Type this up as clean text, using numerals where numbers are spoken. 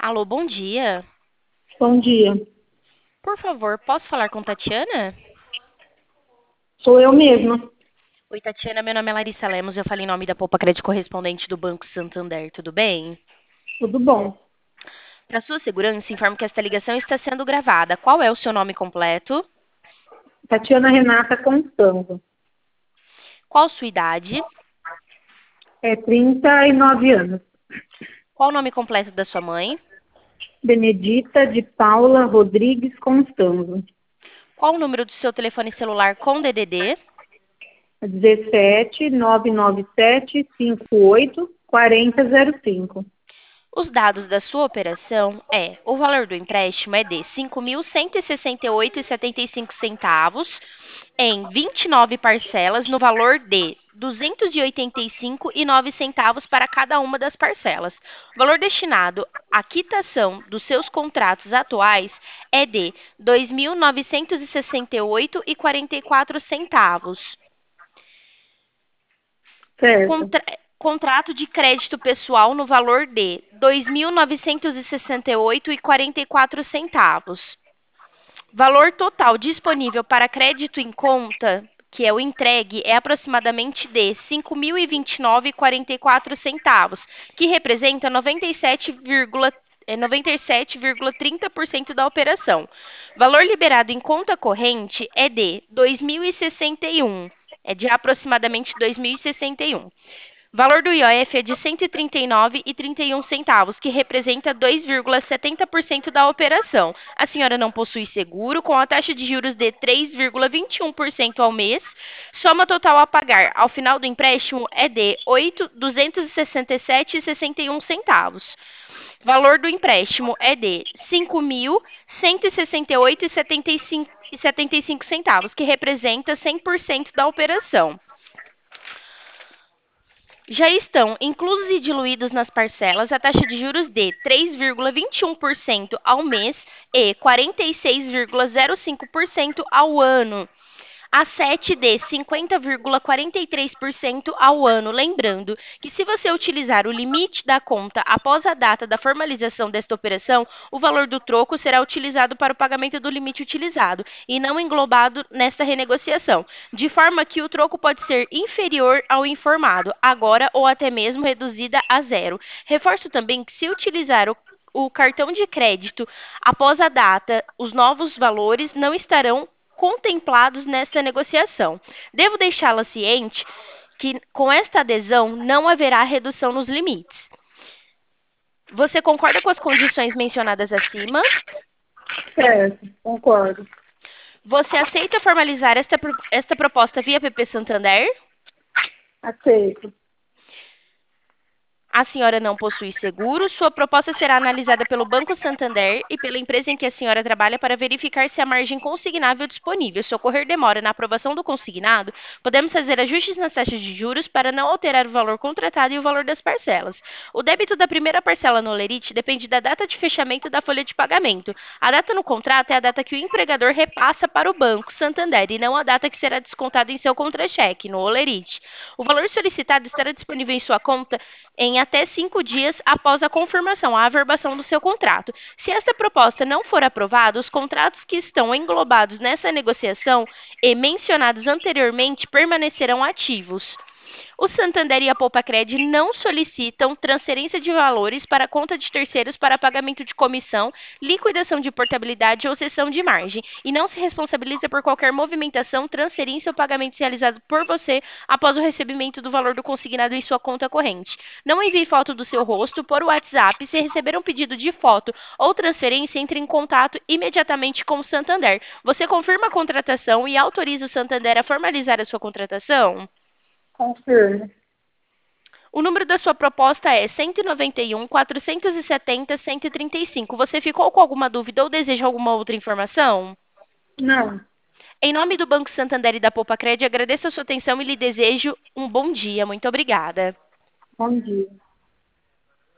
Alô, bom dia. Bom dia. Por favor, posso falar com Tatiana? Sou eu mesma. Oi, Tatiana, meu nome é Larissa Lemos, eu falo em nome da Poupa Crédito correspondente do Banco Santander, tudo bem? Tudo bom? Para sua segurança, informo que esta ligação está sendo gravada. Qual é o seu nome completo? Tatiana Renata Constanzo. Qual sua idade? 39 anos. Qual o nome completo da sua mãe? Benedita de Paula Rodrigues Constanzo. Qual o número do seu telefone celular com DDD? 17 997 58 4005. Os dados da sua operação o valor do empréstimo é de 5.168,75 em 29 parcelas no valor de 285,09 para cada uma das parcelas. O valor destinado à quitação dos seus contratos atuais é de 2.968,44. Certo. Contrato de crédito pessoal no valor de 2.968,44. Valor total disponível para crédito em conta, que é o entregue, é aproximadamente de 5.029,44, que representa 97,30% da operação. Valor liberado em conta corrente é de 2.061, é de aproximadamente 2.061. Valor do IOF é de 139,31, que representa 2,70% da operação. A senhora não possui seguro, com a taxa de juros de 3,21% ao mês. Soma total a pagar ao final do empréstimo é de 8.267,61. Valor do empréstimo é de 5.168,75, que representa 100% da operação. Já estão inclusos e diluídos nas parcelas a taxa de juros de 3,21% ao mês e 46,05% ao ano. A 7 de 50,43% ao ano. Lembrando que, se você utilizar o limite da conta após a data da formalização desta operação, o valor do troco será utilizado para o pagamento do limite utilizado e não englobado nesta renegociação, de forma que o troco pode ser inferior ao informado, agora ou até mesmo reduzida a zero. Reforço também que, se utilizar o cartão de crédito após a data, os novos valores não estarão contemplados nesta negociação. Devo deixá-la ciente que, com esta adesão, não haverá redução nos limites. Você concorda com as condições mencionadas acima? Certo. Concordo. Você aceita formalizar esta proposta via PP Santander? Aceito. A senhora não possui seguro. Sua proposta será analisada pelo Banco Santander e pela empresa em que a senhora trabalha para verificar se há margem consignável disponível. Se ocorrer demora na aprovação do consignado, podemos fazer ajustes nas taxas de juros para não alterar o valor contratado e o valor das parcelas. O débito da primeira parcela no Olerite depende da data de fechamento da folha de pagamento. A data no contrato é a data que o empregador repassa para o Banco Santander e não a data que será descontada em seu contra-cheque, no Olerite. O valor solicitado estará disponível em sua conta em até 5 dias após a confirmação, a averbação do seu contrato. Se esta proposta não for aprovada, os contratos que estão englobados nessa negociação e mencionados anteriormente permanecerão ativos. O Santander e a Poupacred não solicitam transferência de valores para a conta de terceiros para pagamento de comissão, liquidação de portabilidade ou cessão de margem, e não se responsabiliza por qualquer movimentação, transferência ou pagamento realizado por você após o recebimento do valor do consignado em sua conta corrente. Não envie foto do seu rosto por WhatsApp. Se receber um pedido de foto ou transferência, entre em contato imediatamente com o Santander. Você confirma a contratação e autoriza o Santander a formalizar a sua contratação? Confirmo. O número da sua proposta é 191.470.135. Você ficou com alguma dúvida ou deseja alguma outra informação? Não. Em nome do Banco Santander e da Poupacred, agradeço a sua atenção e lhe desejo um bom dia. Muito obrigada. Bom dia.